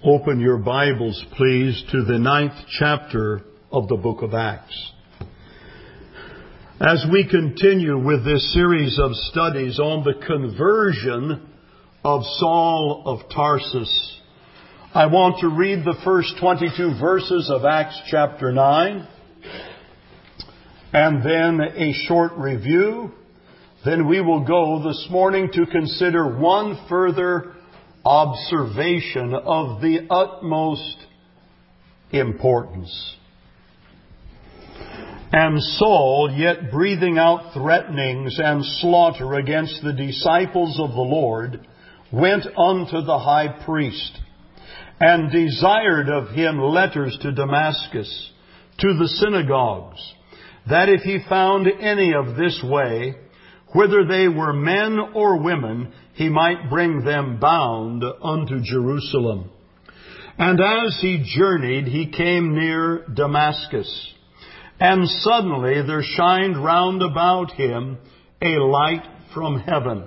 Open your Bibles, please, to the 9th chapter of the book of Acts. As we continue with this series of studies on the conversion of Saul of Tarsus, I want to read the first 22 verses of Acts chapter 9, and then a short review. Then we will go this morning to consider one further observation of the utmost importance. And Saul, yet breathing out threatenings and slaughter against the disciples of the Lord, went unto the high priest, and desired of him letters to Damascus, to the synagogues, that if he found any of this way, whether they were men or women, he might bring them bound unto Jerusalem. And as he journeyed, he came near Damascus. And suddenly there shined round about him a light from heaven.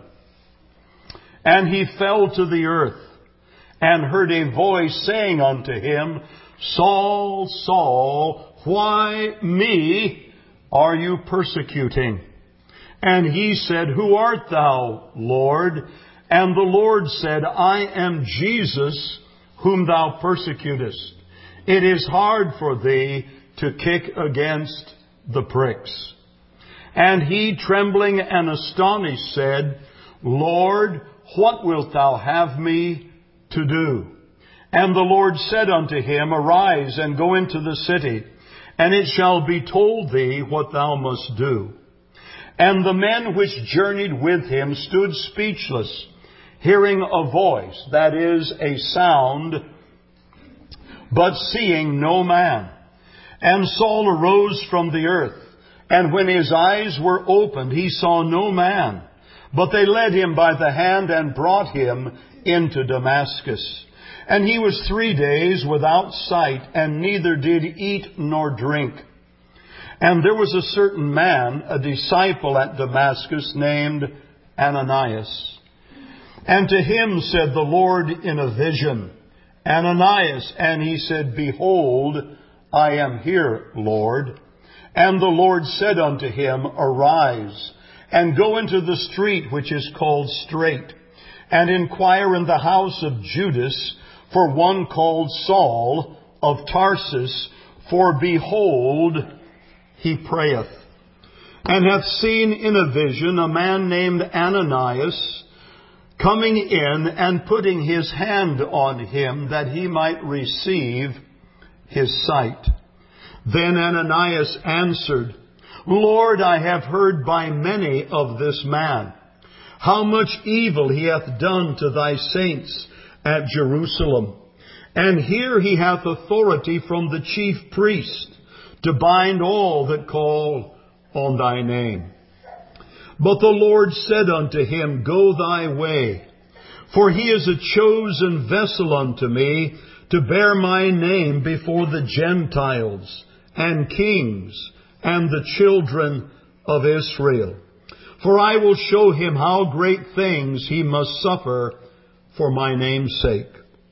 And he fell to the earth, and heard a voice saying unto him, Saul, Saul, why me are you persecuting? And he said, Who art thou, Lord? And the Lord said, I am Jesus, whom thou persecutest. It is hard for thee to kick against the pricks. And he, trembling and astonished, said, Lord, what wilt thou have me to do? And the Lord said unto him, Arise and go into the city, and it shall be told thee what thou must do. And the men which journeyed with him stood speechless, hearing a voice, that is, a sound, but seeing no man. And Saul arose from the earth, and when his eyes were opened, he saw no man. But they led him by the hand and brought him into Damascus. And he was 3 days without sight, and neither did eat nor drink. And there was a certain man, a disciple at Damascus, named Ananias. And to him said the Lord in a vision, Ananias. And he said, Behold, I am here, Lord. And the Lord said unto him, Arise, and go into the street which is called Straight, and inquire in the house of Judas for one called Saul of Tarsus, for behold, he prayeth, and hath seen in a vision a man named Ananias coming in and putting his hand on him that he might receive his sight. Then Ananias answered, Lord, I have heard by many of this man, how much evil he hath done to thy saints at Jerusalem. And here he hath authority from the chief priest to bind all that call on thy name. But the Lord said unto him, Go thy way, for he is a chosen vessel unto me to bear my name before the Gentiles and kings and the children of Israel. For I will show him how great things he must suffer for my name's sake.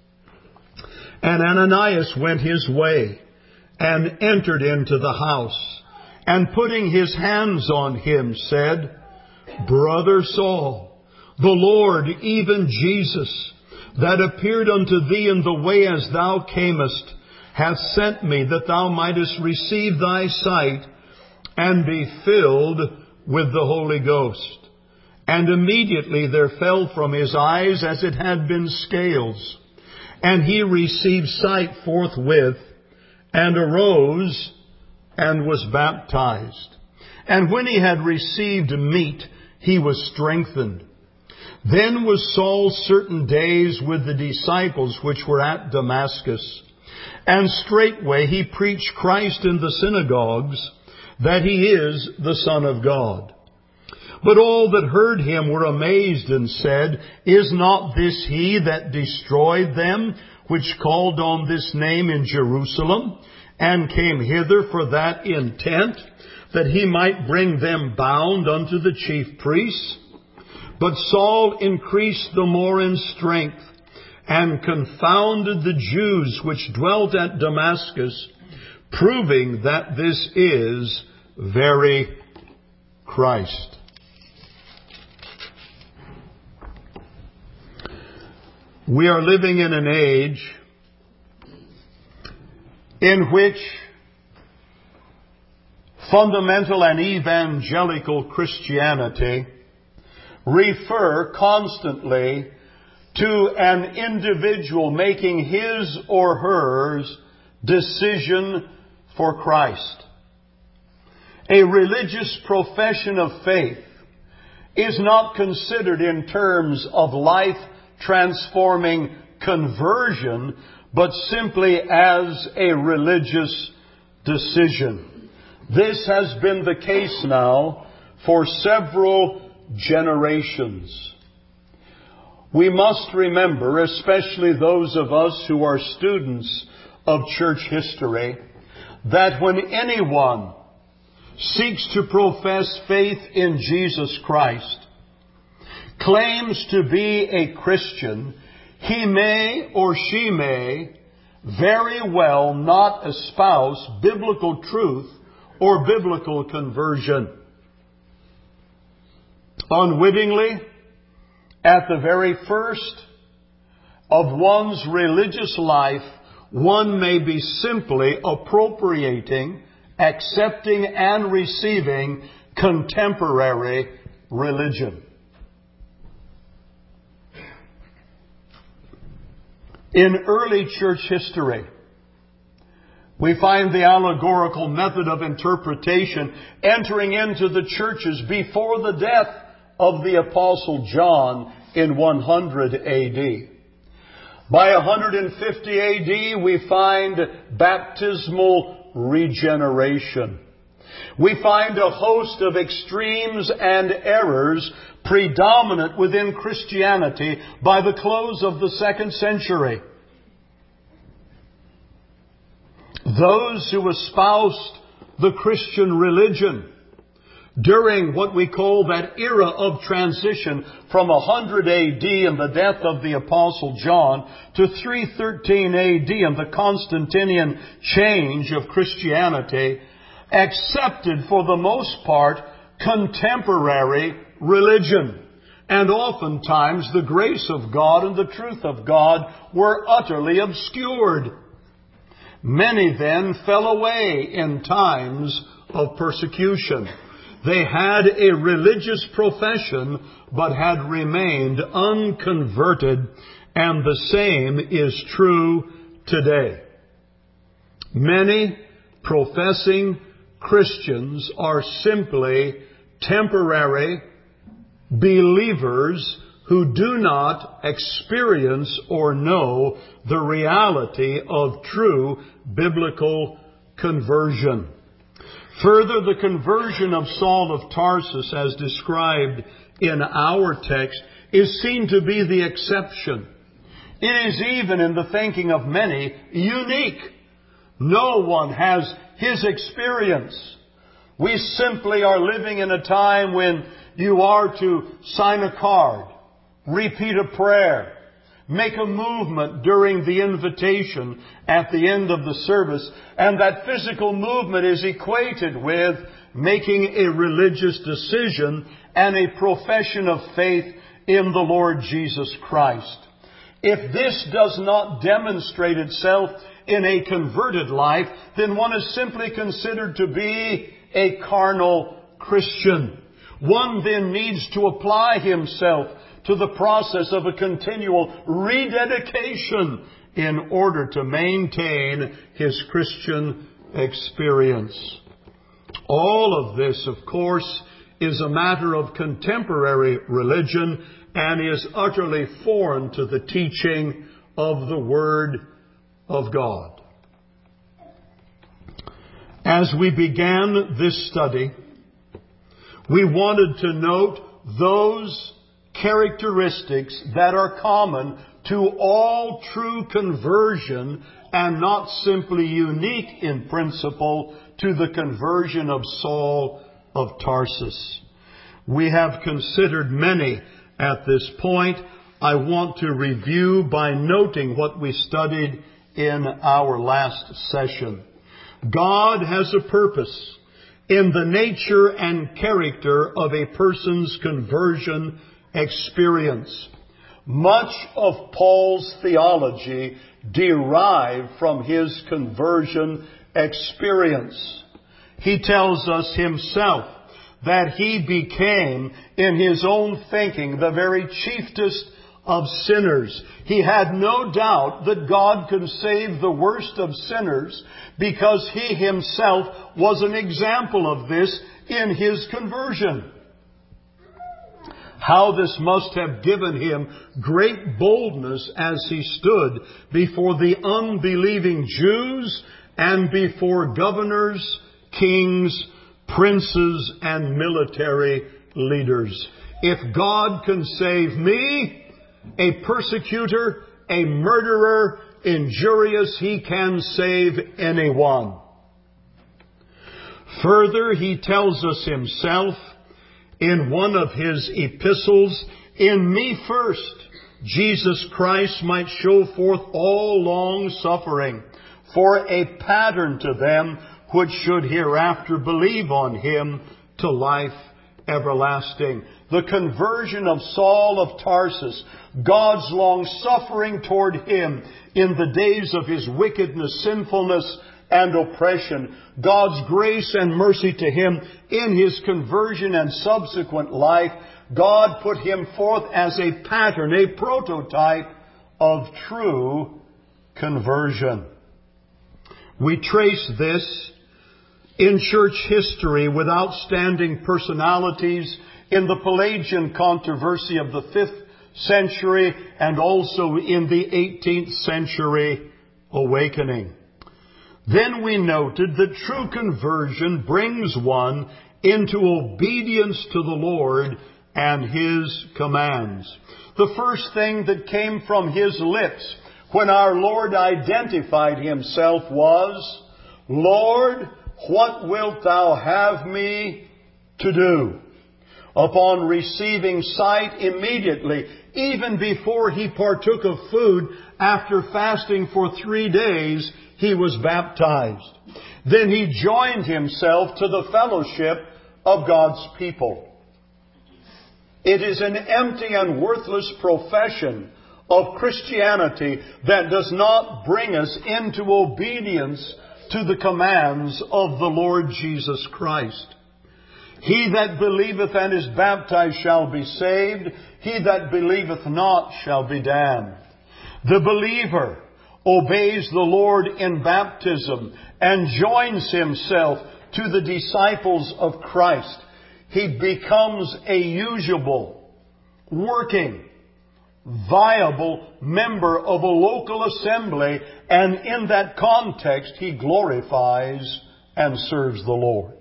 And Ananias went his way, and entered into the house, and putting his hands on him, said, Brother Saul, the Lord, even Jesus, that appeared unto thee in the way as thou camest, hath sent me that thou mightest receive thy sight, and be filled with the Holy Ghost. And immediately there fell from his eyes as it had been scales, and he received sight forthwith, and arose, and was baptized. And when he had received meat, he was strengthened. Then was Saul certain days with the disciples which were at Damascus. And straightway he preached Christ in the synagogues, that he is the Son of God. But all that heard him were amazed, and said, Is not this he that destroyed them which called on this name in Jerusalem, and came hither for that intent, that he might bring them bound unto the chief priests? But Saul increased the more in strength, and confounded the Jews which dwelt at Damascus, proving that this is very Christ. We are living in an age in which fundamental and evangelical Christianity refer constantly to an individual making his or her decision for Christ. A religious profession of faith is not considered in terms of life-transforming conversion, but simply as a religious decision. This has been the case now for several generations. We must remember, especially those of us who are students of church history, that when anyone seeks to profess faith in Jesus Christ, claims to be a Christian, he may or she may very well not espouse biblical truth or biblical conversion. Unwittingly, at the very first of one's religious life, one may be simply appropriating, accepting, and receiving contemporary religion. In early church history, we find the allegorical method of interpretation entering into the churches before the death of the Apostle John in 100 AD. By 150 AD, we find baptismal regeneration. We find a host of extremes and errors predominant within Christianity by the close of the 2nd century. Those who espoused the Christian religion during what we call that era of transition from 100 AD and the death of the Apostle John to 313 AD and the Constantinian change of Christianity, accepted for the most part contemporary religion. And oftentimes the grace of God and the truth of God were utterly obscured. Many then fell away in times of persecution. They had a religious profession, but had remained unconverted, and the same is true today. Many professing Christians are simply temporary believers who do not experience or know the reality of true biblical conversion. Further, the conversion of Saul of Tarsus, as described in our text, is seen to be the exception. It is, even in the thinking of many, unique. No one has his experience. We simply are living in a time when you are to sign a card, repeat a prayer, make a movement during the invitation at the end of the service, and that physical movement is equated with making a religious decision and a profession of faith in the Lord Jesus Christ. If this does not demonstrate itself in a converted life, then one is simply considered to be a carnal Christian. One then needs to apply himself to the process of a continual rededication in order to maintain his Christian experience. All of this, of course, is a matter of contemporary religion and is utterly foreign to the teaching of the Word of God. As we began this study, we wanted to note those characteristics that are common to all true conversion and not simply unique in principle to the conversion of Saul of Tarsus. We have considered many at this point. I want to review by noting what we studied in our last session. God has a purpose in the nature and character of a person's conversion experience. Much of Paul's theology derived from his conversion experience. He tells us himself that he became, in his own thinking, the very chiefest of sinners. He had no doubt that God could save the worst of sinners because he himself was an example of this in his conversion. How this must have given him great boldness as he stood before the unbelieving Jews and before governors, kings, princes, and military leaders. If God can save me, a persecutor, a murderer, injurious, he can save anyone. Further, he tells us himself in one of his epistles, "In me first, Jesus Christ might show forth all long suffering, for a pattern to them which should hereafter believe on him to life everlasting." The conversion of Saul of Tarsus, God's long suffering toward him in the days of his wickedness, sinfulness, and oppression, God's grace and mercy to him in his conversion and subsequent life, God put him forth as a pattern, a prototype of true conversion. We trace this in church history with outstanding personalities in the Pelagian controversy of the 5th century and also in the 18th century awakening. Then we noted that true conversion brings one into obedience to the Lord and His commands. The first thing that came from His lips when our Lord identified Himself was, "Lord, what wilt Thou have me to do?" Upon receiving sight immediately, even before He partook of food, after fasting for 3 days, He was baptized. Then He joined Himself to the fellowship of God's people. It is an empty and worthless profession of Christianity that does not bring us into obedience to the commands of the Lord Jesus Christ. He that believeth and is baptized shall be saved. He that believeth not shall be damned. The believer obeys the Lord in baptism and joins himself to the disciples of Christ. He becomes a usable, working, viable member of a local assembly, and in that context he glorifies and serves the Lord.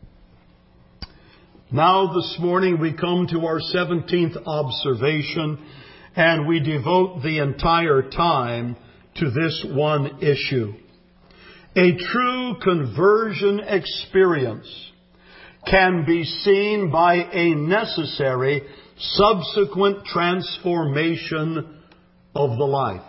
Now this morning we come to our 17th observation, and we devote the entire time to this one issue. A true conversion experience can be seen by a necessary subsequent transformation of the life.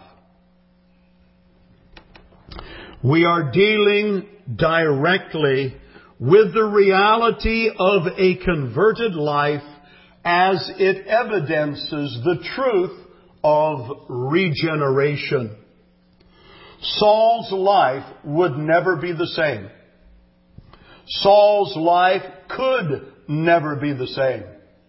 We are dealing directly with the reality of a converted life as it evidences the truth of regeneration. Saul's life would never be the same. Saul's life could never be the same.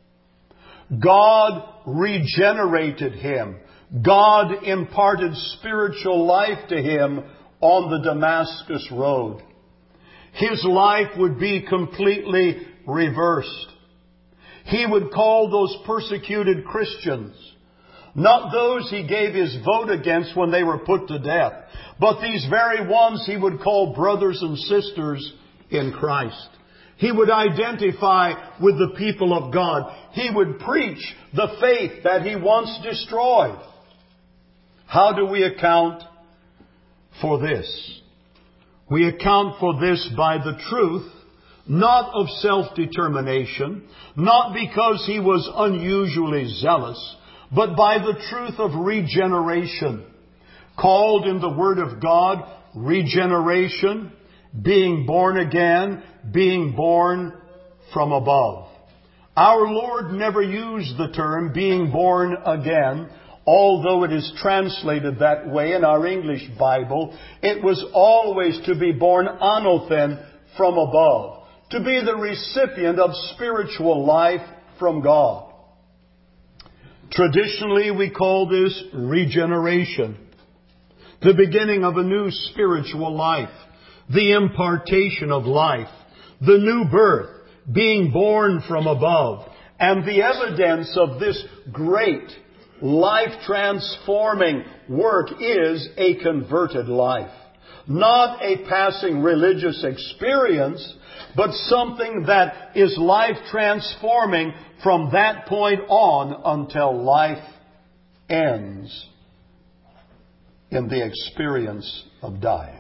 God regenerated him. God imparted spiritual life to him on the Damascus road. His life would be completely reversed. He would call those persecuted Christians, not those he gave his vote against when they were put to death, but these very ones he would call brothers and sisters in Christ. He would identify with the people of God. He would preach the faith that he once destroyed. How do we account for this? We account for this by the truth, not of self-determination, not because he was unusually zealous, but by the truth of regeneration. Called in the Word of God, regeneration, being born again, being born from above. Our Lord never used the term being born again, although it is translated that way in our English Bible. It was always to be born anothen, from above, to be the recipient of spiritual life from God. Traditionally, we call this regeneration, the beginning of a new spiritual life, the impartation of life, the new birth, being born from above. And the evidence of this great life-transforming work is a converted life. Not a passing religious experience, but something that is life-transforming from that point on until life ends in the experience of dying.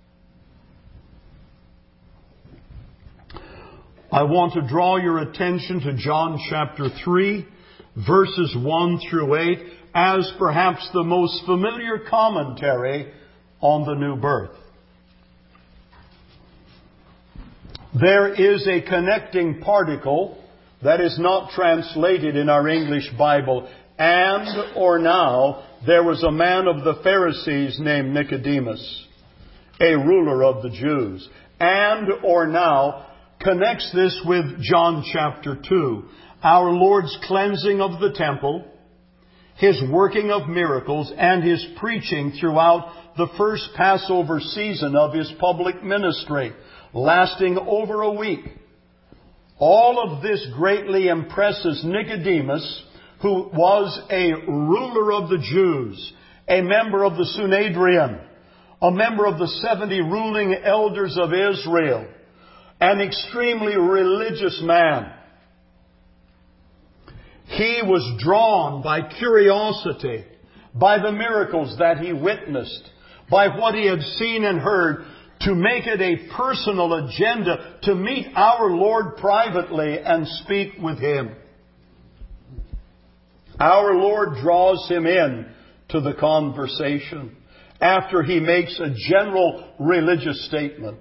I want to draw your attention to John chapter 3, verses 1 through 8, as perhaps the most familiar commentary on the new birth. There is a connecting particle that is not translated in our English Bible. And or now, there was a man of the Pharisees named Nicodemus, a ruler of the Jews. And or now connects this with John chapter 2. Our Lord's cleansing of the temple, His working of miracles, and His preaching throughout the first Passover season of His public ministry, lasting over a week. All of this greatly impresses Nicodemus, who was a ruler of the Jews, a member of the Sanhedrin, a member of the 70 ruling elders of Israel, an extremely religious man. He was drawn by curiosity, by the miracles that he witnessed, by what he had seen and heard, to make it a personal agenda to meet our Lord privately and speak with Him. Our Lord draws him in to the conversation after He makes a general religious statement.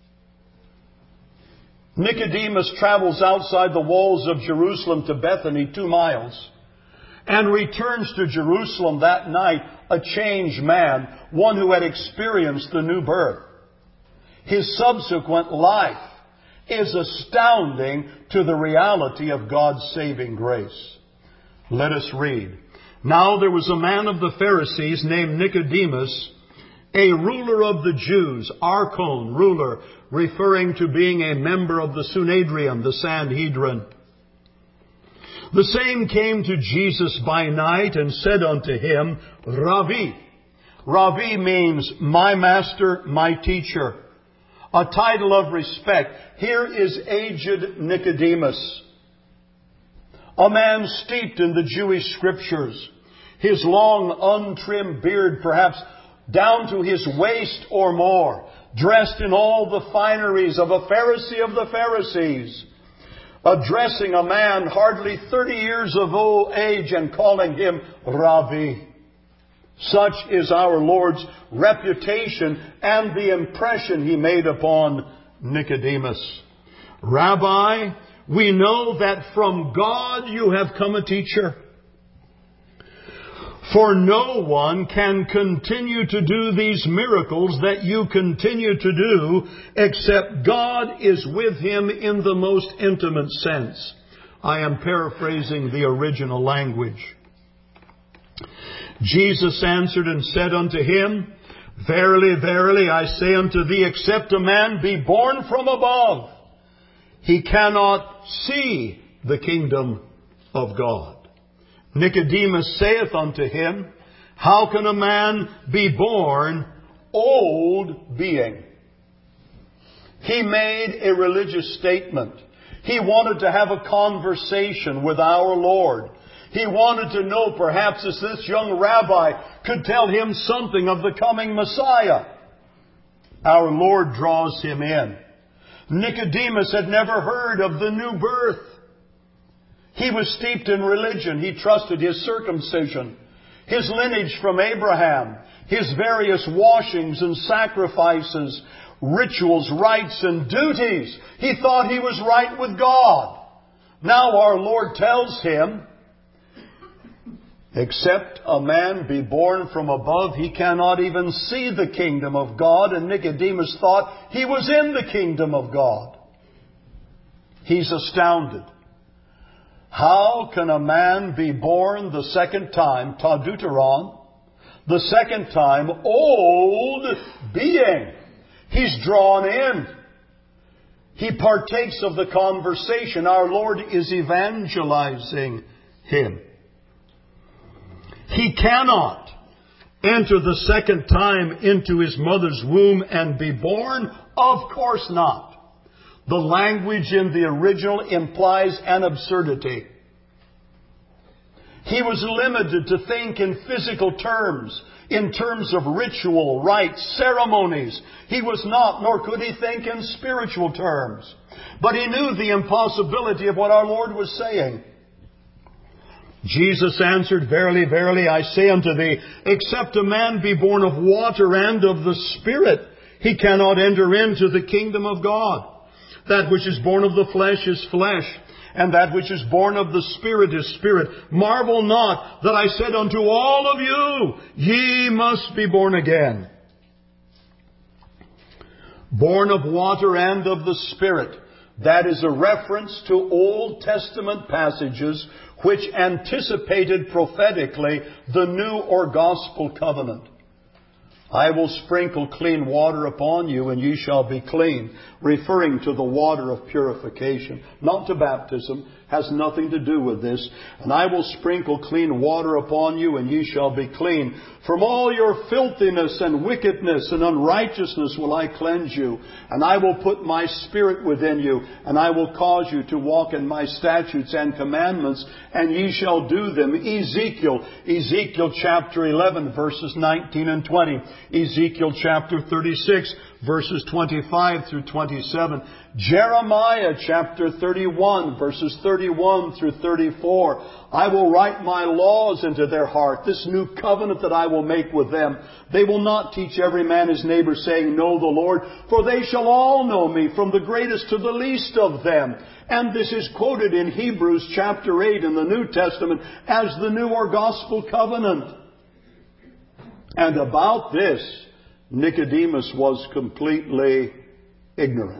Nicodemus travels outside the walls of Jerusalem to Bethany, 2 miles, and returns to Jerusalem that night a changed man, one who had experienced the new birth. His subsequent life is astounding to the reality of God's saving grace. Let us read. Now there was a man of the Pharisees named Nicodemus, a ruler of the Jews, archon, ruler, referring to being a member of the Sanhedrin, the Sanhedrin. The same came to Jesus by night and said unto Him, Rabbi. Rabbi means my master, my teacher. A title of respect. Here is aged Nicodemus, a man steeped in the Jewish scriptures, his long untrimmed beard perhaps down to his waist or more, dressed in all the fineries of a Pharisee of the Pharisees, addressing a man hardly 30 years of age and calling him Rabbi. Such is our Lord's reputation and the impression He made upon Nicodemus. Rabbi, we know that from God you have come a teacher. For no one can continue to do these miracles that you continue to do except God is with him in the most intimate sense. I am paraphrasing the original language. Jesus answered and said unto him, Verily, verily, I say unto thee, except a man be born from above, he cannot see the kingdom of God. Nicodemus saith unto him, How can a man be born old being? He made a religious statement. He wanted to have a conversation with our Lord. He wanted to know perhaps as this young rabbi could tell him something of the coming Messiah. Our Lord draws him in. Nicodemus had never heard of the new birth. He was steeped in religion. He trusted his circumcision, his lineage from Abraham, his various washings and sacrifices, rituals, rites, and duties. He thought he was right with God. Now our Lord tells him, except a man be born from above, he cannot even see the kingdom of God. And Nicodemus thought he was in the kingdom of God. He's astounded. How can a man be born the second time, ta deuteron, the second time, old being? He's drawn in. He partakes of the conversation. Our Lord is evangelizing him. He cannot enter the second time into his mother's womb and be born? Of course not. The language in the original implies an absurdity. He was limited to think in physical terms, in terms of ritual, rites, ceremonies. He was not, nor could he think in spiritual terms. But he knew the impossibility of what our Lord was saying. Jesus answered, Verily, verily, I say unto thee, except a man be born of water and of the Spirit, he cannot enter into the kingdom of God. That which is born of the flesh is flesh, and that which is born of the Spirit is spirit. Marvel not that I said unto all of you, ye must be born again. Born of water and of the Spirit. That is a reference to Old Testament passages which anticipated prophetically the new or gospel covenant. I will sprinkle clean water upon you, and ye shall be clean. Referring to the water of purification, not to baptism, has nothing to do with this. And I will sprinkle clean water upon you, and ye shall be clean. From all your filthiness and wickedness and unrighteousness will I cleanse you. And I will put my Spirit within you, and I will cause you to walk in my statutes and commandments, and ye shall do them. Ezekiel chapter 11, verses 19 and 20. Ezekiel chapter 36, verses 25 through 27. Jeremiah chapter 31, verses 31 through 34. I will write my laws into their heart, this new covenant that I will make with them. They will not teach every man his neighbor, saying, Know the Lord, for they shall all know me, from the greatest to the least of them. And this is quoted in Hebrews chapter 8 in the New Testament as the new or gospel covenant. And about this, Nicodemus was completely ignorant.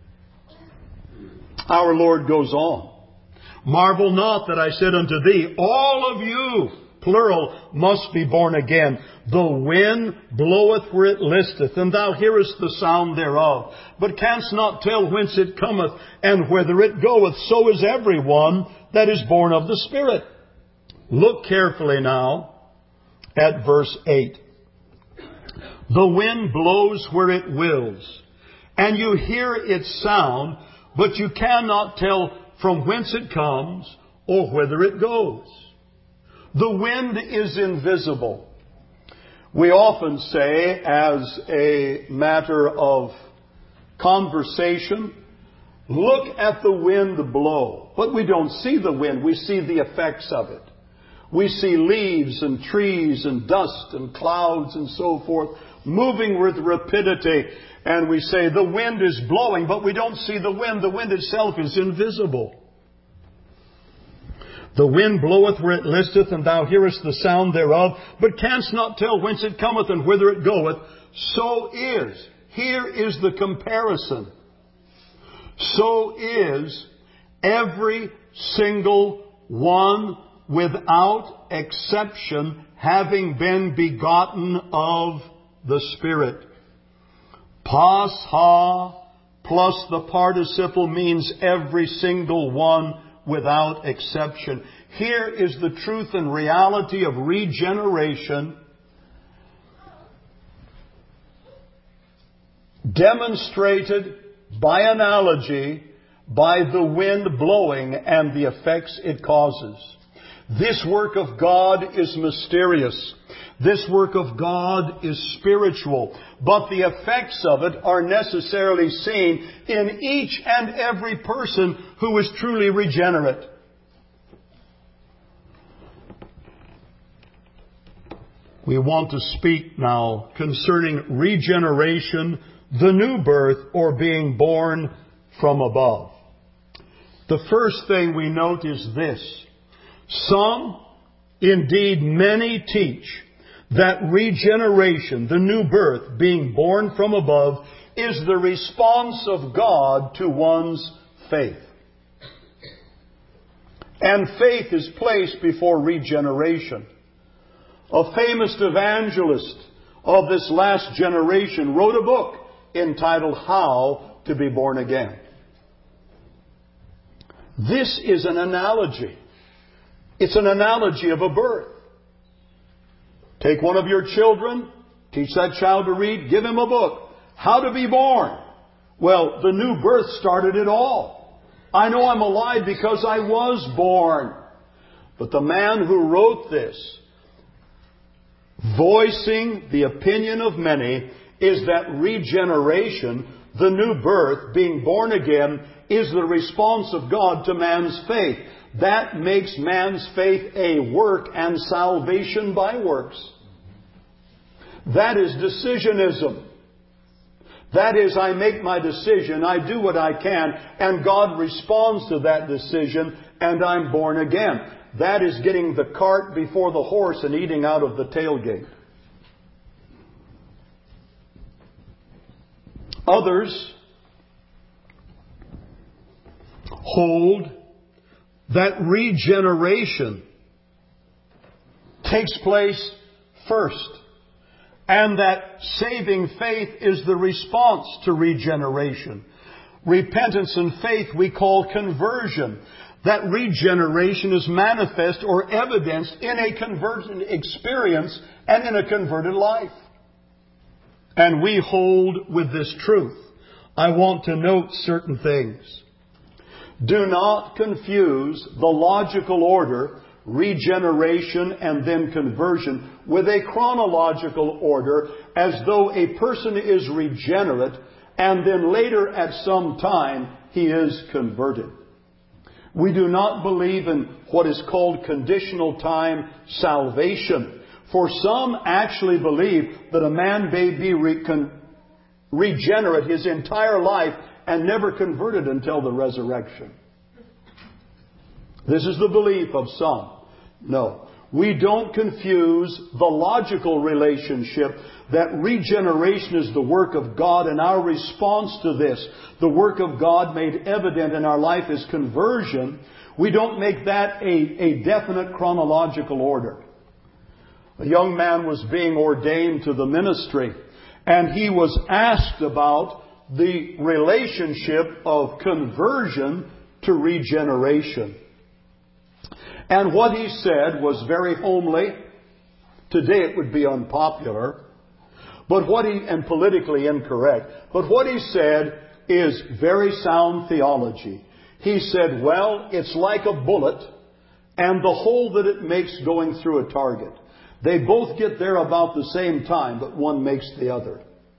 Our Lord goes on. Marvel not that I said unto thee, all of you, plural, must be born again. The wind bloweth where it listeth, and thou hearest the sound thereof, but canst not tell whence it cometh, and whither it goeth. So is every one that is born of the Spirit. Look carefully now at verse 8. The wind blows where it wills, and you hear its sound, but you cannot tell from whence it comes or whither it goes. The wind is invisible. We often say, as a matter of conversation, look at the wind blow. But we don't see the wind. We see the effects of it. We see leaves and trees and dust and clouds and so forth moving with rapidity. And we say the wind is blowing, but we don't see the wind. The wind itself is invisible. The wind bloweth where it listeth, and thou hearest the sound thereof, but canst not tell whence it cometh and whither it goeth. So is. Here is the comparison. So is every single one without exception, having been begotten of the Spirit. Pas ha plus the participle means every single one without exception. Here is the truth and reality of regeneration demonstrated by analogy by the wind blowing and the effects it causes. This work of God is mysterious. This work of God is spiritual. But the effects of it are necessarily seen in each and every person who is truly regenerate. We want to speak now concerning regeneration, the new birth, or being born from above. The first thing we note is this. Some, indeed many, teach that regeneration, the new birth, being born from above, is the response of God to one's faith. And faith is placed before regeneration. A famous evangelist of this last generation wrote a book entitled How to Be Born Again. This is an analogy. It's an analogy of a birth. Take one of your children, teach that child to read, give him a book. How to be born. Well, the new birth started it all. I know I'm alive because I was born. But the man who wrote this, voicing the opinion of many, is that regeneration, the new birth, being born again, is the response of God to man's faith. That makes man's faith a work and salvation by works. That is decisionism. That is, I make my decision, I do what I can, and God responds to that decision, and I'm born again. That is getting the cart before the horse and eating out of the tailgate. Others hold that regeneration takes place first, and that saving faith is the response to regeneration. Repentance and faith we call conversion. That regeneration is manifest or evidenced in a conversion experience and in a converted life. And we hold with this truth. I want to note certain things. Do not confuse the logical order, regeneration and then conversion, with a chronological order, as though a person is regenerate and then later at some time he is converted. We do not believe in what is called conditional time salvation. For some actually believe that a man may be regenerate his entire life and never converted until the resurrection. This is the belief of some. No. We don't confuse the logical relationship that regeneration is the work of God, and our response to this, the work of God made evident in our life, is conversion. We don't make that a definite chronological order. A young man was being ordained to the ministry, and he was asked about the relationship of conversion to regeneration. And what he said was very homely. Today it would be unpopular, and politically incorrect. But what he said is very sound theology. He said, well, it's like a bullet and the hole that it makes going through a target. They both get there about the same time, but one makes the other.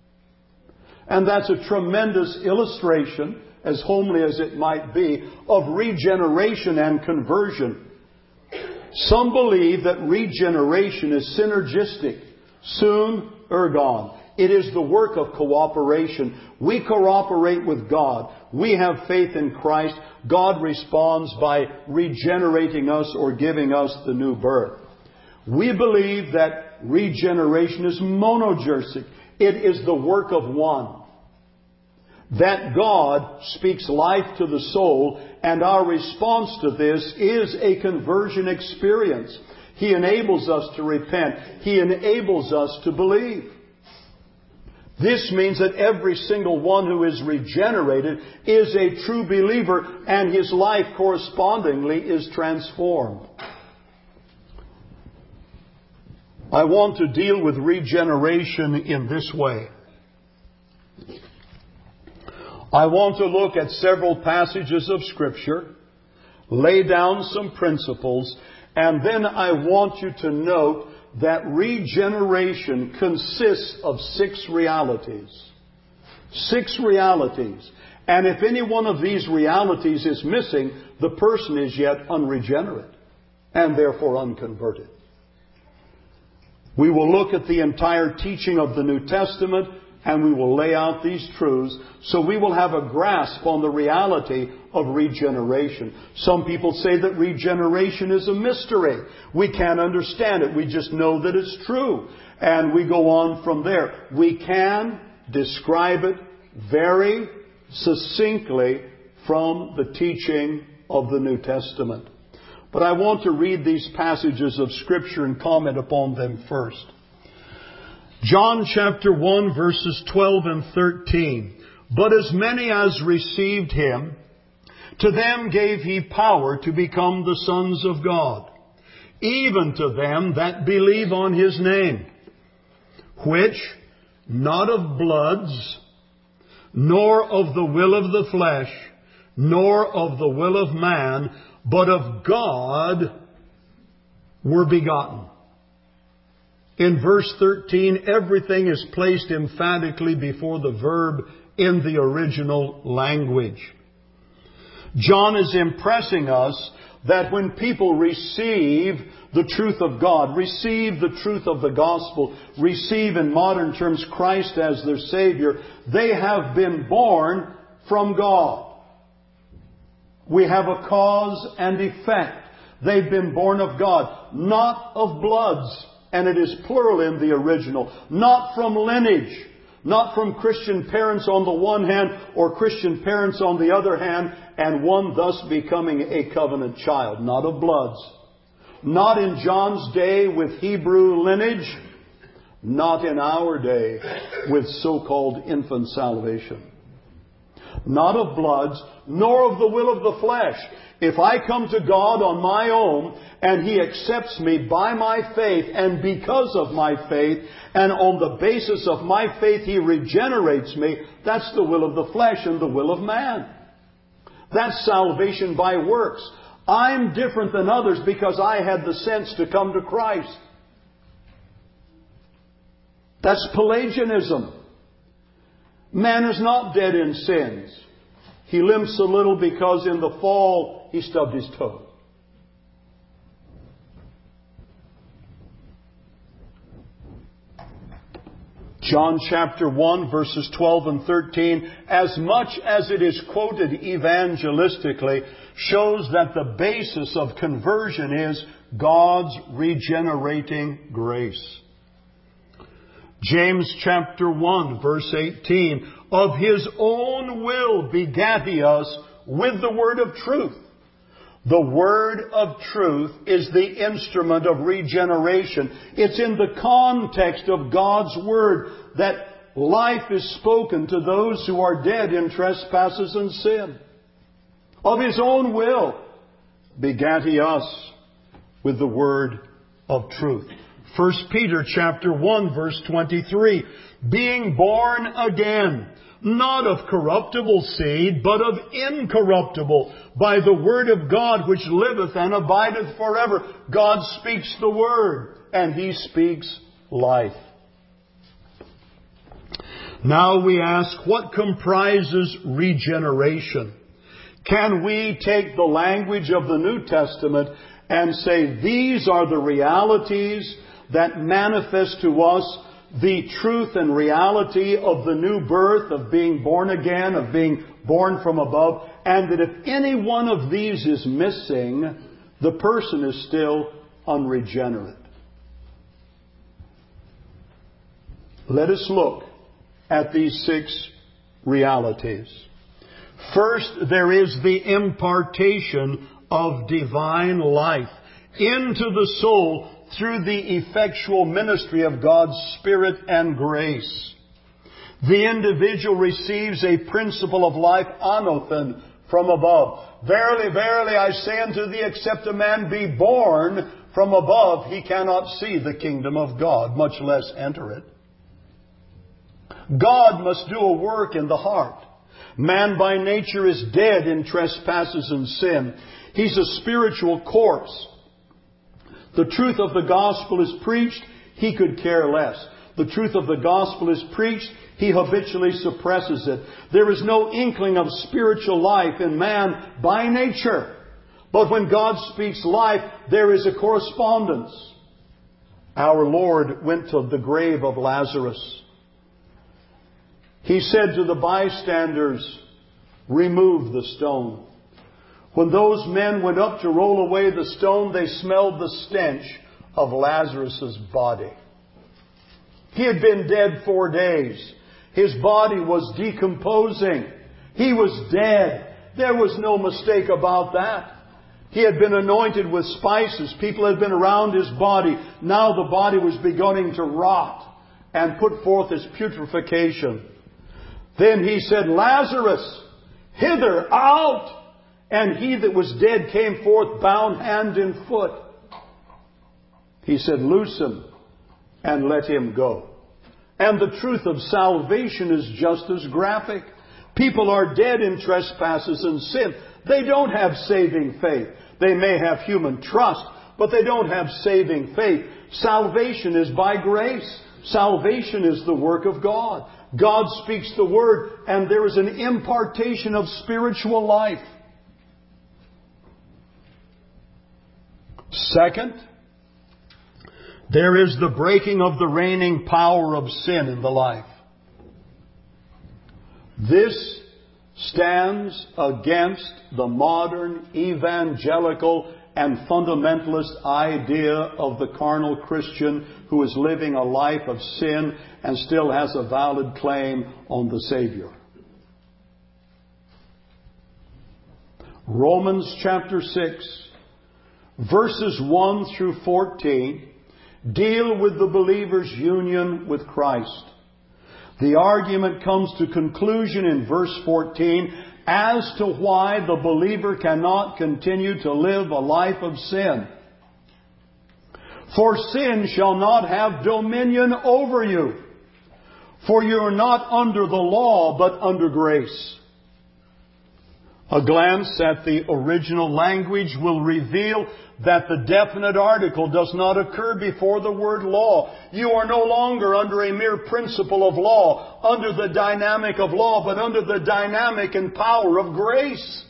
And that's a tremendous illustration, as homely as it might be, of regeneration and conversion. Some believe that regeneration is synergistic, soon or gone. It is the work of cooperation. We cooperate with God. We have faith in Christ. God responds by regenerating us or giving us the new birth. We believe that regeneration is monogersic. It is the work of one. That God speaks life to the soul, and our response to this is a conversion experience. He enables us to repent. He enables us to believe. This means that every single one who is regenerated is a true believer, and his life correspondingly is transformed. I want to deal with regeneration in this way. I want to look at several passages of Scripture, lay down some principles, and then I want you to note that regeneration consists of 6 realities. 6 realities. And if any one of these realities is missing, the person is yet unregenerate and therefore unconverted. We will look at the entire teaching of the New Testament, and we will lay out these truths so we will have a grasp on the reality of regeneration. Some people say that regeneration is a mystery. We can't understand it. We just know that it's true. And we go on from there. We can describe it very succinctly from the teaching of the New Testament. But I want to read these passages of Scripture and comment upon them first. John chapter 1 verses 12 and 13. But as many as received Him, to them gave He power to become the sons of God, even to them that believe on His name, which not of bloods, nor of the will of the flesh, nor of the will of man, but of God were begotten. In verse 13, everything is placed emphatically before the verb in the original language. John is impressing us that when people receive the truth of God, receive the truth of the gospel, receive in modern terms Christ as their Savior, they have been born from God. We have a cause and effect. They've been born of God, not of bloods. And it is plural in the original. Not from lineage. Not from Christian parents on the one hand or Christian parents on the other hand, and one thus becoming a covenant child. Not of bloods. Not in John's day with Hebrew lineage. Not in our day with so-called infant salvation. Not of bloods, nor of the will of the flesh. If I come to God on my own, and He accepts me by my faith, and because of my faith, and on the basis of my faith He regenerates me, that's the will of the flesh and the will of man. That's salvation by works. I'm different than others because I had the sense to come to Christ. That's Pelagianism. Man is not dead in sins. He limps a little because in the fall he stubbed his toe. John chapter 1 verses 12 and 13, as much as it is quoted evangelistically, shows that the basis of conversion is God's regenerating grace. James chapter 1 verse 18, of His own will begat He us with the word of truth. The word of truth is the instrument of regeneration. It's in the context of God's word that life is spoken to those who are dead in trespasses and sin. Of His own will begat He us with the word of truth. 1 Peter chapter 1 verse 23, being born again, not of corruptible seed, but of incorruptible, by the word of God which liveth and abideth forever. God speaks the word, and He speaks life. Now we ask, what comprises regeneration? Can we take the language of the New Testament and say these are the realities that manifest to us the truth and reality of the new birth, of being born again, of being born from above, and that if any one of these is missing, the person is still unregenerate. Let us look at these 6 realities. First, there is the impartation of divine life into the soul through the effectual ministry of God's Spirit and grace. The individual receives a principle of life, anothen, from above. Verily, verily, I say unto thee, except a man be born from above, he cannot see the kingdom of God, much less enter it. God must do a work in the heart. Man by nature is dead in trespasses and sin. He's a spiritual corpse. The truth of the gospel is preached, he could care less. The truth of the gospel is preached, he habitually suppresses it. There is no inkling of spiritual life in man by nature. But when God speaks life, there is a correspondence. our Lord went to the grave of Lazarus. He said to the bystanders, "Remove the stone." When those men went up to roll away the stone, they smelled the stench of Lazarus' body. He had been dead 4 days. His body was decomposing. He was dead. There was no mistake about that. He had been anointed with spices. People had been around his body. Now the body was beginning to rot and put forth its putrefaction. Then he said, "Lazarus, hither, out!" And he that was dead came forth bound hand and foot. He said, "Loose him and let him go." And the truth of salvation is just as graphic. People are dead in trespasses and sin. They don't have saving faith. They may have human trust, but they don't have saving faith. Salvation is by grace. Salvation is the work of God. God speaks the word, and there is an impartation of spiritual life. Second, there is the breaking of the reigning power of sin in the life. This stands against the modern evangelical and fundamentalist idea of the carnal Christian who is living a life of sin and still has a valid claim on the Savior. Romans chapter 6, verses 1 through 14, deal with the believer's union with Christ. The argument comes to conclusion in verse 14 as to why the believer cannot continue to live a life of sin. "For sin shall not have dominion over you, for you are not under the law, but under grace." A glance at the original language will reveal that the definite article does not occur before the word law. You are no longer under a mere principle of law, under the dynamic of law, but under the dynamic and power of grace.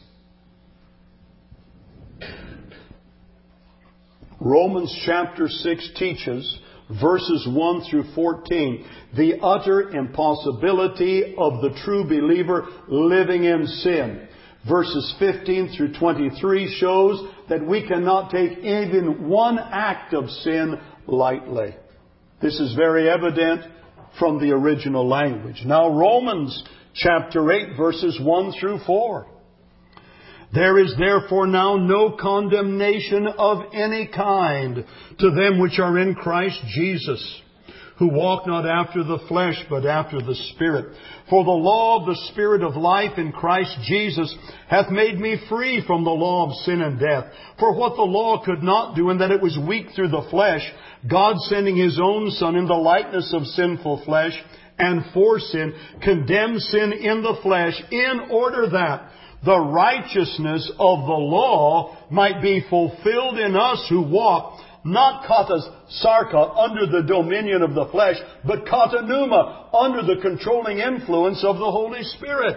Romans chapter 6 teaches, verses 1 through 14, the utter impossibility of the true believer living in sin. Verses 15 through 23 shows that we cannot take even one act of sin lightly. This is very evident from the original language. Now Romans chapter 8 verses 1 through 4. "There is therefore now no condemnation of any kind to them which are in Christ Jesus, who walk not after the flesh, but after the Spirit. For the law of the Spirit of life in Christ Jesus hath made me free from the law of sin and death. For what the law could not do, in that it was weak through the flesh, God sending His own Son in the likeness of sinful flesh, and for sin, condemned sin in the flesh, in order that the righteousness of the law might be fulfilled in us who walk not kata sarka, under the dominion of the flesh, but kata pneuma, under the controlling influence of the Holy Spirit."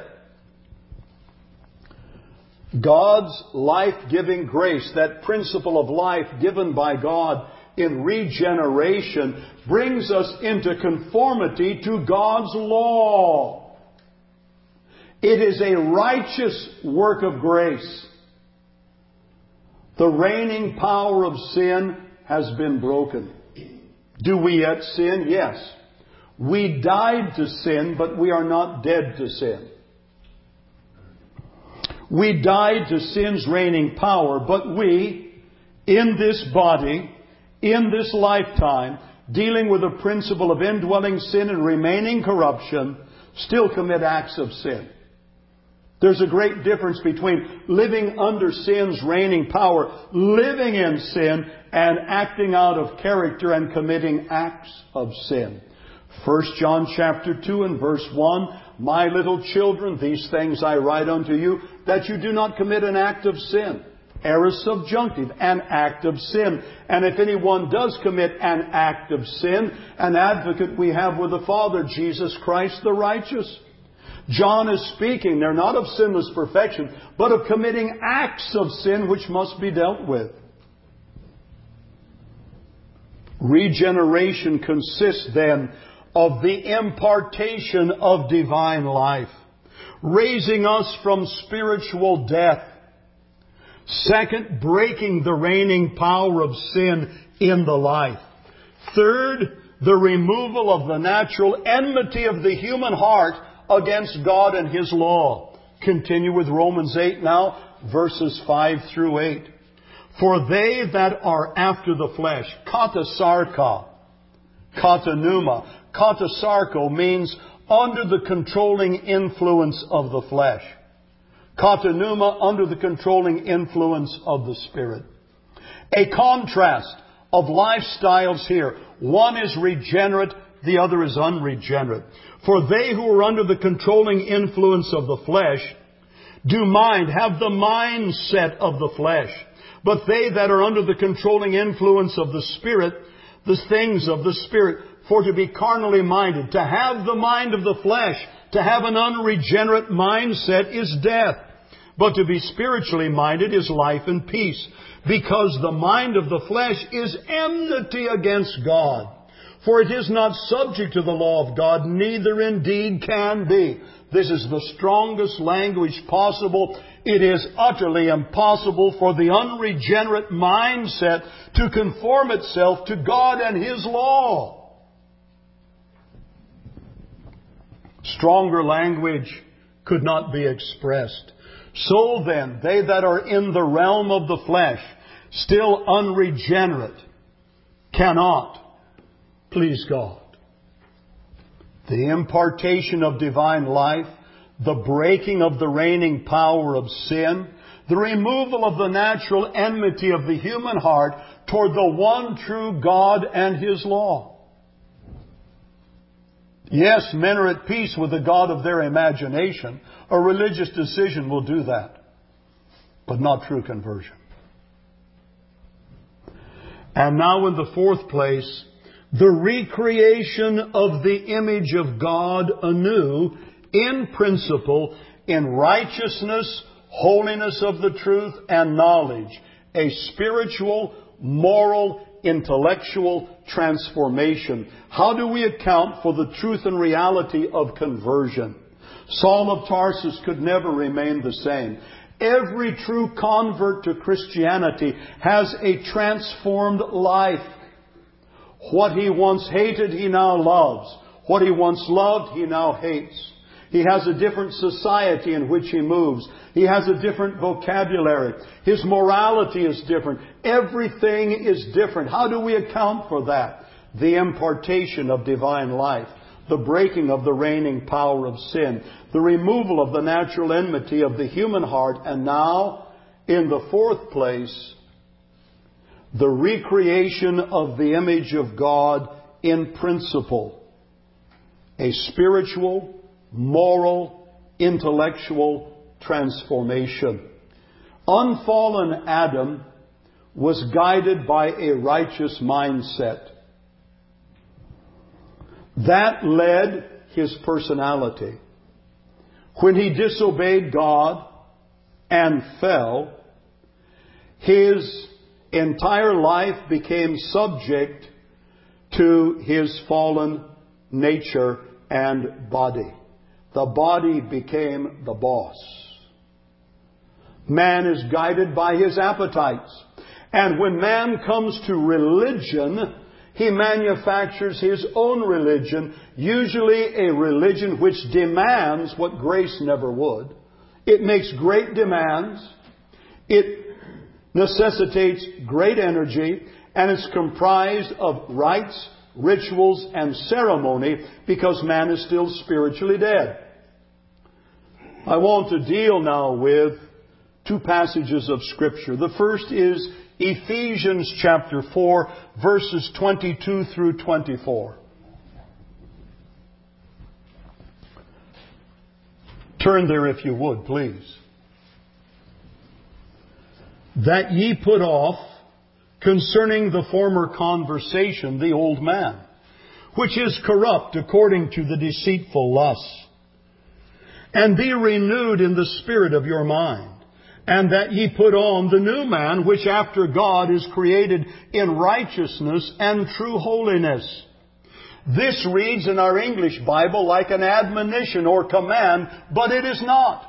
God's life-giving grace, that principle of life given by God in regeneration, brings us into conformity to God's law. It is a righteous work of grace. The reigning power of sin has been broken. Do we yet sin? Yes. We died to sin, but we are not dead to sin. We died to sin's reigning power, but we, in this body, in this lifetime, dealing with the principle of indwelling sin and remaining corruption, still commit acts of sin. There's a great difference between living under sin's reigning power, living in sin, and acting out of character and committing acts of sin. 1 John chapter 2 and verse 1, "My little children, these things I write unto you, that you do not commit an act of sin." Aorist subjunctive, an act of sin. And if anyone does commit an act of sin, an advocate we have with the Father, Jesus Christ the righteous. John is speaking there not of sinless perfection, but of committing acts of sin which must be dealt with. Regeneration consists then of the impartation of divine life, raising us from spiritual death. Second, breaking the reigning power of sin in the life. Third, the removal of the natural enmity of the human heart against God and His law. Continue with Romans 8 now, verses 5 through 8. For they that are after the flesh, katasarka, katanuma. Katasarko means under the controlling influence of the flesh. Katanuma, under the controlling influence of the Spirit. A contrast of lifestyles here. One is regenerate, the other is unregenerate. For they who are under the controlling influence of the flesh have the mindset of the flesh. But they that are under the controlling influence of the Spirit, the things of the Spirit. For to be carnally minded, to have the mind of the flesh, to have an unregenerate mindset is death. But to be spiritually minded is life and peace. Because the mind of the flesh is enmity against God. For it is not subject to the law of God, neither indeed can be. This is the strongest language possible. It is utterly impossible for the unregenerate mindset to conform itself to God and His law. Stronger language could not be expressed. So then, they that are in the realm of the flesh, still unregenerate, cannot please God. The impartation of divine life, the breaking of the reigning power of sin, the removal of the natural enmity of the human heart toward the one true God and His law. Yes, men are at peace with the God of their imagination. A religious decision will do that, but not true conversion. And now in the fourth place, the recreation of the image of God anew in principle, in righteousness, holiness of the truth, and knowledge. A spiritual, moral, intellectual transformation. How do we account for the truth and reality of conversion? Saul of Tarsus could never remain the same. Every true convert to Christianity has a transformed life. What he once hated, he now loves. What he once loved, he now hates. He has a different society in which he moves. He has a different vocabulary. His morality is different. Everything is different. How do we account for that? The impartation of divine life, the breaking of the reigning power of sin, the removal of the natural enmity of the human heart, and now, in the fourth place, the recreation of the image of God in principle. A spiritual, moral, intellectual transformation. Unfallen Adam was guided by a righteous mindset. That led his personality. When he disobeyed God and fell, his entire life became subject to his fallen nature and body. The body became the boss. Man is guided by his appetites. And when man comes to religion, he manufactures his own religion, usually a religion which demands what grace never would. It makes great demands. It necessitates great energy, and it's comprised of rites, rituals, and ceremony because man is still spiritually dead. I want to deal now with two passages of Scripture. The first is Ephesians chapter 4, verses 22 through 24. Turn there if you would, please. That ye put off concerning the former conversation the old man, which is corrupt according to the deceitful lusts, and be renewed in the spirit of your mind, and that ye put on the new man, which after God is created in righteousness and true holiness. This reads in our English Bible like an admonition or command, but it is not.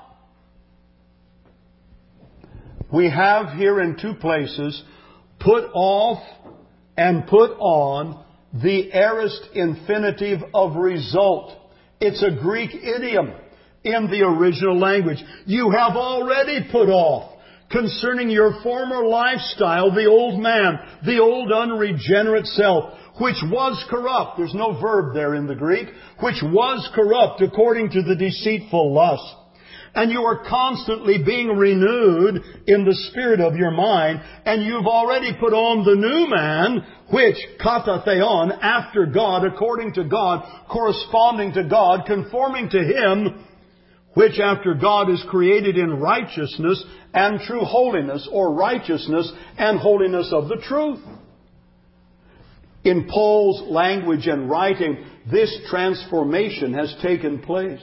We have here in two places, put off and put on, the aorist infinitive of result. It's a Greek idiom in the original language. You have already put off, concerning your former lifestyle, the old man, the old unregenerate self, which was corrupt. There's no verb there in the Greek. Which was corrupt according to the deceitful lust. And you are constantly being renewed in the spirit of your mind, and you've already put on the new man, which, kata theon, after God, according to God, corresponding to God, conforming to Him, which after God is created in righteousness and true holiness, or righteousness and holiness of the truth. In Paul's language and writing, this transformation has taken place.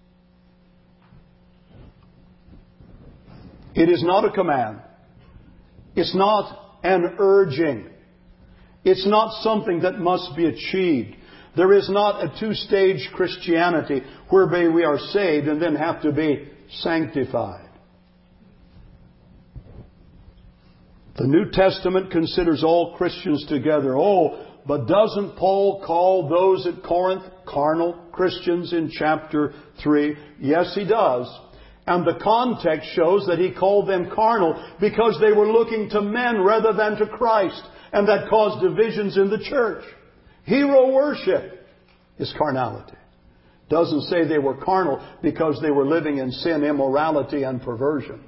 It is not a command. It's not an urging. It's not something that must be achieved. There is not a two-stage Christianity whereby we are saved and then have to be sanctified. The New Testament considers all Christians together. But doesn't Paul call those at Corinth carnal Christians in chapter 3? Yes, he does. And the context shows that he called them carnal because they were looking to men rather than to Christ. And that caused divisions in the church. Hero worship is carnality. Doesn't say they were carnal because they were living in sin, immorality, and perversion.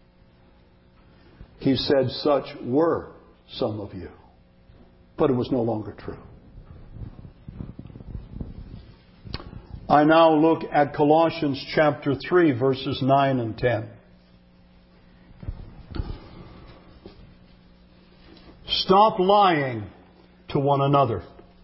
He said such were some of you. But it was no longer true. I now look at Colossians chapter 3, verses 9 and 10. Stop lying to one another.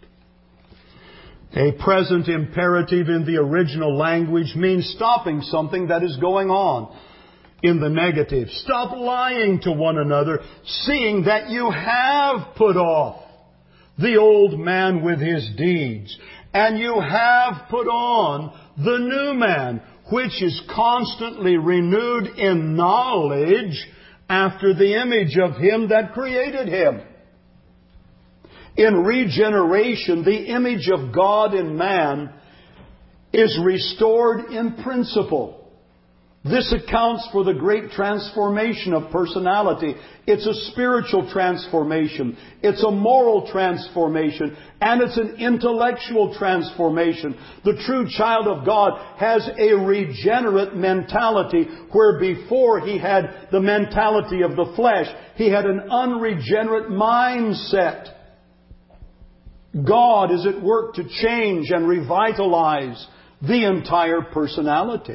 A present imperative in the original language means stopping something that is going on. In the negative, stop lying to one another, seeing that you have put off the old man with his deeds, and you have put on the new man, which is constantly renewed in knowledge after the image of Him that created him. In regeneration, the image of God in man is restored in principle. This accounts for the great transformation of personality. It's a spiritual transformation. It's a moral transformation. And it's an intellectual transformation. The true child of God has a regenerate mentality, where before he had the mentality of the flesh. He had an unregenerate mindset. God is at work to change and revitalize the entire personality.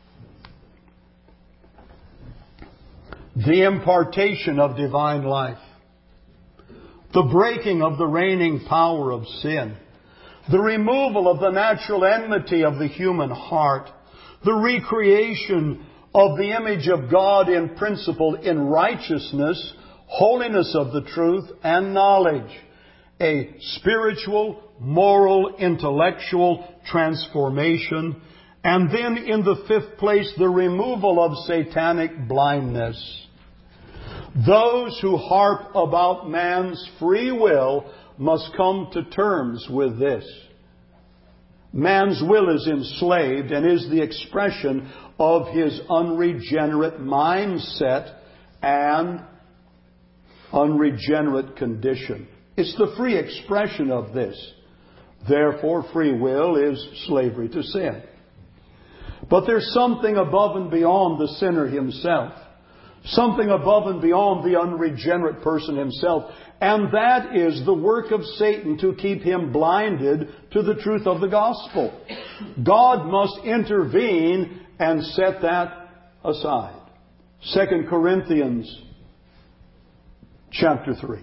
The impartation of divine life, the breaking of the reigning power of sin, the removal of the natural enmity of the human heart, the recreation of the image of God in principle in righteousness, holiness of the truth, and knowledge. A spiritual, moral, intellectual transformation. And then in the fifth place, the removal of satanic blindness. Those who harp about man's free will must come to terms with this. Man's will is enslaved and is the expression of his unregenerate mindset and unregenerate condition. It's the free expression of this. Therefore, free will is slavery to sin. But there's something above and beyond the sinner himself. Something above and beyond the unregenerate person himself. And that is the work of Satan to keep him blinded to the truth of the gospel. God must intervene and set that aside. 2 Corinthians chapter 3.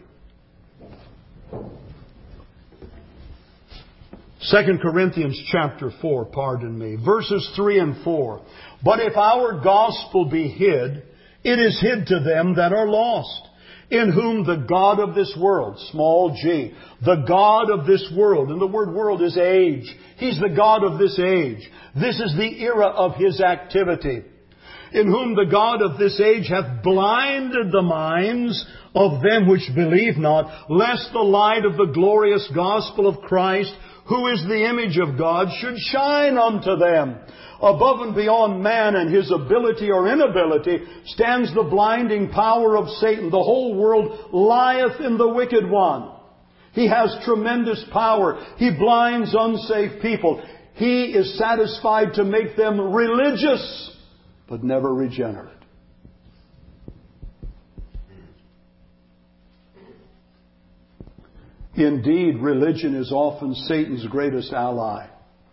2 Corinthians chapter 4, verses 3 and 4. But if our gospel be hid, It is hid to them that are lost, in whom the God of this world, small g, the God of this world, and the word world is age. He's the God of this age. This is the era of His activity. In whom the God of this age hath blinded the minds of them which believe not, lest the light of the glorious gospel of Christ, who is the image of God, should shine unto them. Above and beyond man and his ability or inability stands the blinding power of Satan. The whole world lieth in the wicked one. He has tremendous power. He blinds unsafe people. He is satisfied to make them religious, but never regenerate. Indeed, religion is often Satan's greatest ally.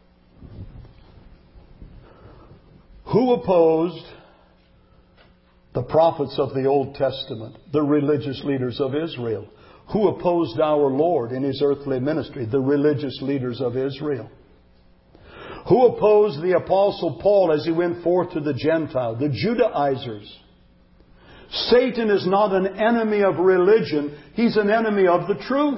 Who opposed the prophets of the Old Testament, the religious leaders of Israel? Who opposed our Lord in His earthly ministry, the religious leaders of Israel? Who opposed the Apostle Paul as he went forth to the Gentiles, the Judaizers? Satan is not an enemy of religion. He's an enemy of the truth.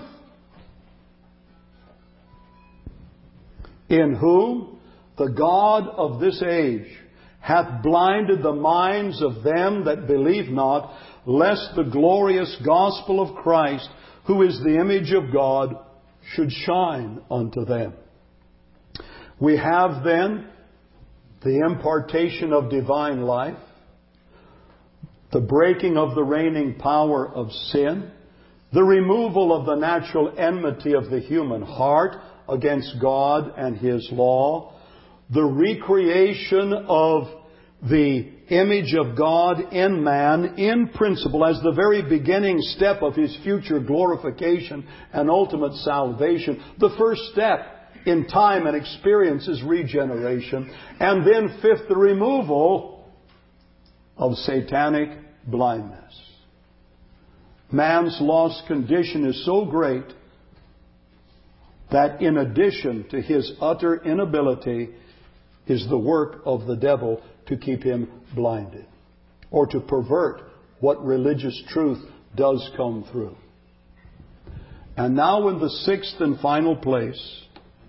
In whom the God of this age hath blinded the minds of them that believe not, lest the glorious gospel of Christ, who is the image of God, should shine unto them. We have then the impartation of divine life, the breaking of the reigning power of sin, the removal of the natural enmity of the human heart against God and His law, the recreation of the image of God in man in principle as the very beginning step of His future glorification and ultimate salvation. The first step in time and experience is regeneration. And then fifth, the removal of satanic blindness. Man's lost condition is so great that in addition to his utter inability is the work of the devil to keep him blinded or to pervert what religious truth does come through. And now in the sixth and final place,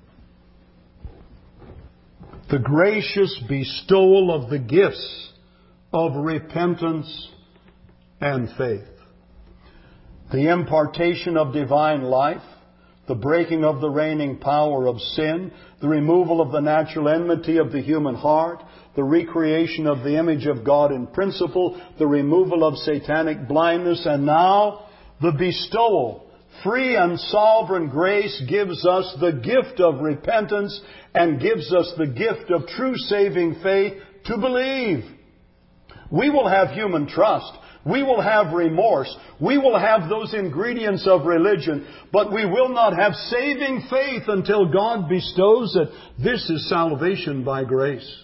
the gracious bestowal of the gifts of repentance and faith. The impartation of divine life, the breaking of the reigning power of sin, the removal of the natural enmity of the human heart, the recreation of the image of God in principle, the removal of satanic blindness, and now the bestowal. Free and sovereign grace gives us the gift of repentance and gives us the gift of true saving faith to believe. We will have human trust. We will have remorse. We will have those ingredients of religion, but we will not have saving faith until God bestows it. This is salvation by grace.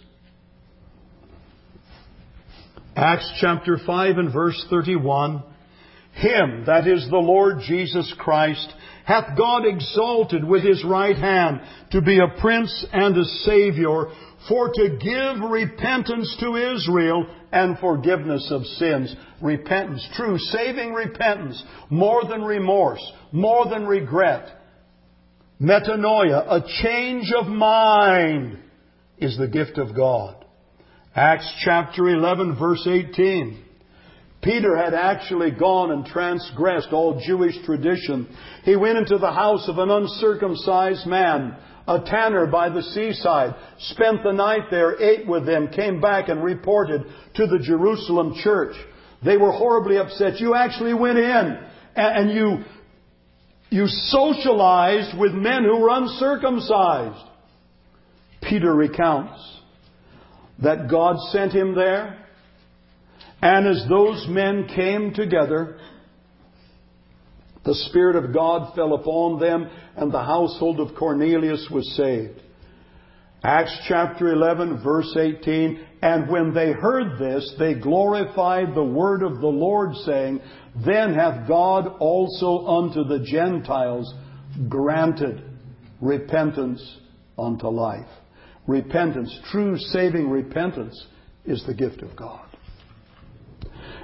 Acts chapter 5 and verse 31. Him, that is the Lord Jesus Christ, hath God exalted with His right hand to be a Prince and a Savior, for to give repentance to Israel and forgiveness of sins. Repentance, true saving repentance, more than remorse, more than regret. Metanoia, a change of mind, is the gift of God. Acts chapter 11 verse 18. Peter had actually gone and transgressed all Jewish tradition. He went into the house of an uncircumcised man, a tanner by the seaside, spent the night there, ate with them, came back and reported to the Jerusalem church. They were horribly upset. You actually went in and you socialized with men who were uncircumcised. Peter recounts that God sent him there. And as those men came together, the Spirit of God fell upon them, and the household of Cornelius was saved. Acts chapter 11, verse 18, and when they heard this, they glorified the word of the Lord, saying, Then hath God also unto the Gentiles granted repentance unto life. Repentance, true saving repentance, is the gift of God.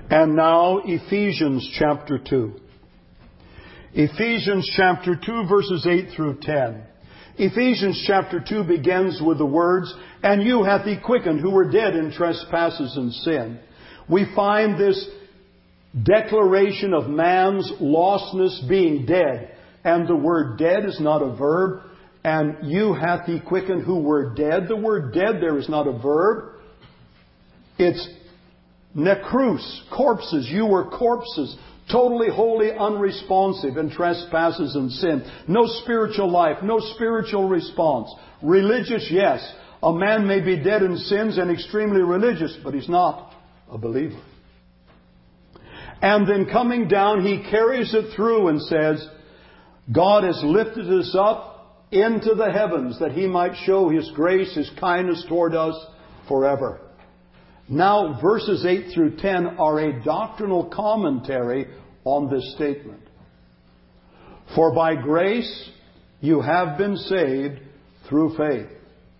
And now Ephesians chapter 2. Ephesians chapter 2 verses 8 through 10. Ephesians chapter 2 begins with the words, "And you hath He quickened who were dead in trespasses and sin." We find this declaration of man's lostness being dead. And the word dead is not a verb. And you hath He quickened who were dead. The word dead there is not a verb. It's necrous, corpses. You were corpses. Totally holy, unresponsive in trespasses and sin. No spiritual life, no spiritual response. Religious, yes. A man may be dead in sins and extremely religious, but he's not a believer. And then coming down, He carries it through and says, God has lifted us up into the heavens that He might show His grace, His kindness toward us forever. Now, verses 8 through 10 are a doctrinal commentary on this statement. For by grace you have been saved through faith.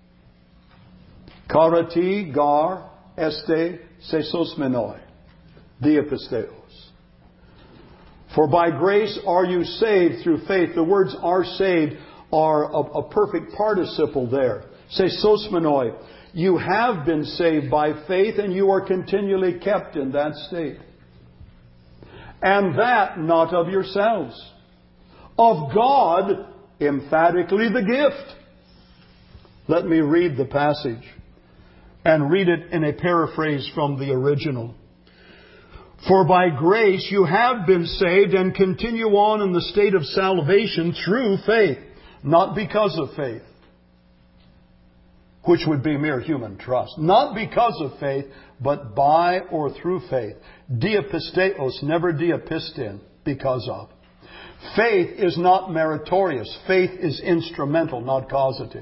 Karati gar este sesosmenoi. Diapisteos. For by grace are you saved through faith. The words "are saved" are a perfect participle there. Sesosmenoi. You have been saved by faith and you are continually kept in that state. And that not of yourselves. Of God, emphatically the gift. Let me read the passage and read it in a paraphrase from the original. For by grace you have been saved and continue on in the state of salvation through faith, not because of faith, which would be mere human trust. Not because of faith, but by or through faith. Diapisteos, never diapistin, because of. Faith is not meritorious. Faith is instrumental, not causative.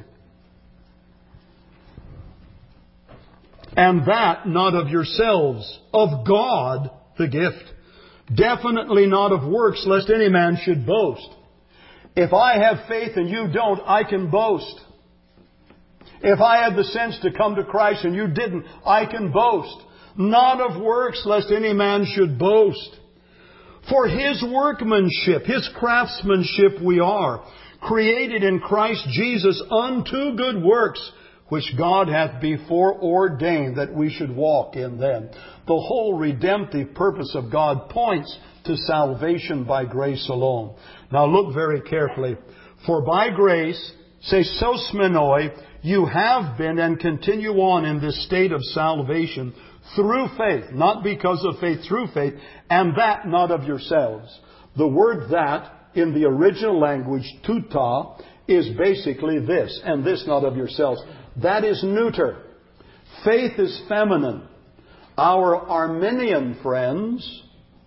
And that not of yourselves, of God the gift. Definitely not of works, lest any man should boast. If I have faith and you don't, I can boast. If I had the sense to come to Christ and you didn't, I can boast. Not of works, lest any man should boast. For His workmanship, His craftsmanship we are, created in Christ Jesus unto good works, which God hath before ordained that we should walk in them. The whole redemptive purpose of God points to salvation by grace alone. Now look very carefully. For by grace, sesosmenoi, you have been and continue on in this state of salvation through faith, not because of faith, through faith, and that not of yourselves. The word "that" in the original language, tuta, is basically this, and this not of yourselves. That is neuter. Faith is feminine. Our Arminian friends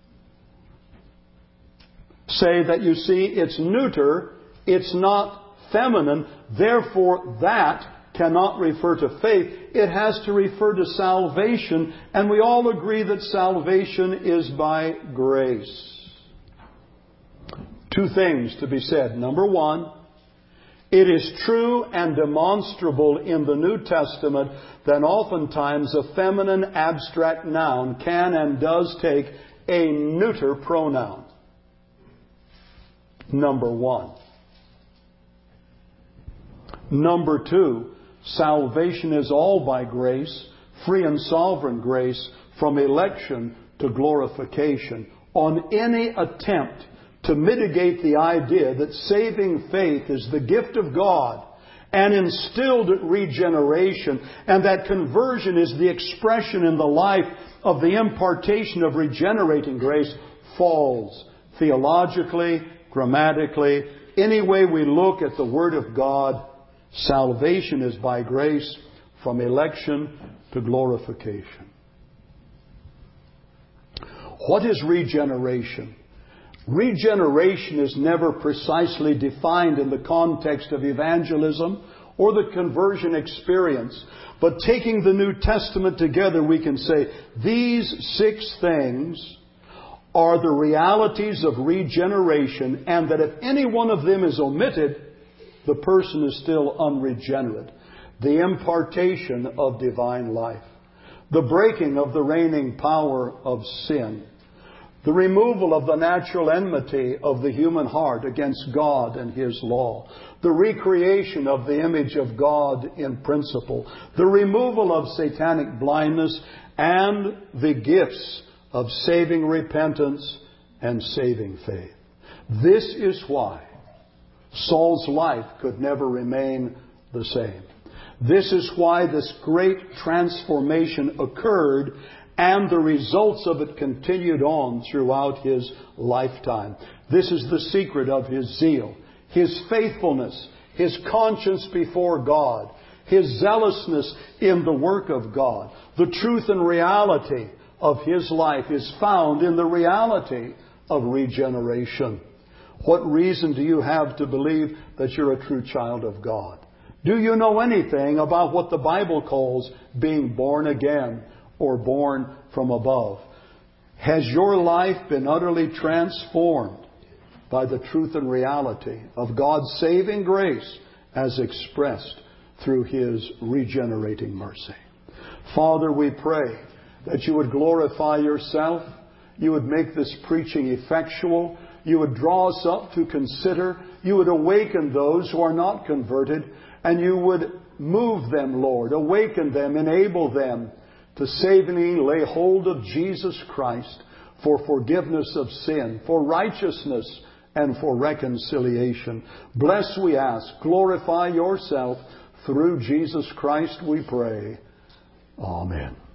say that, you see, it's neuter, it's not feminine, therefore that cannot refer to faith. It has to refer to salvation, and we all agree that salvation is by grace. Two things to be said. Number one, it is true and demonstrable in the New Testament that oftentimes a feminine abstract noun can and does take a neuter pronoun. Number one. Number two, salvation is all by grace, free and sovereign grace, from election to glorification. On any attempt to mitigate the idea that saving faith is the gift of God and instilled regeneration, and that conversion is the expression in the life of the impartation of regenerating grace, falls theologically, grammatically, any way we look at the Word of God. Salvation is by grace from election to glorification. What is regeneration? Regeneration is never precisely defined in the context of evangelism or the conversion experience. But taking the New Testament together, we can say these 6 things are the realities of regeneration, and that if any one of them is omitted, the person is still unregenerate. The impartation of divine life. the breaking of the reigning power of sin, the removal of the natural enmity of the human heart against God and His law, the recreation of the image of God in principle, the removal of satanic blindness, and the gifts of saving repentance and saving faith. This is why Saul's life could never remain the same. This is why this great transformation occurred, and the results of it continued on throughout his lifetime. This is the secret of his zeal, his faithfulness, his conscience before God, his zealousness in the work of God. The truth and reality of his life is found in the reality of regeneration. What reason do you have to believe that you're a true child of God? Do you know anything about what the Bible calls being born again or born from above? Has your life been utterly transformed by the truth and reality of God's saving grace as expressed through His regenerating mercy? Father, we pray that You would glorify Yourself. You would make this preaching effectual. You would draw us up to consider. You would awaken those who are not converted. And You would move them, Lord. Awaken them, enable them to savingly lay hold of Jesus Christ for forgiveness of sin, for righteousness, and for reconciliation. Bless, we ask. Glorify Yourself through Jesus Christ, we pray. Amen.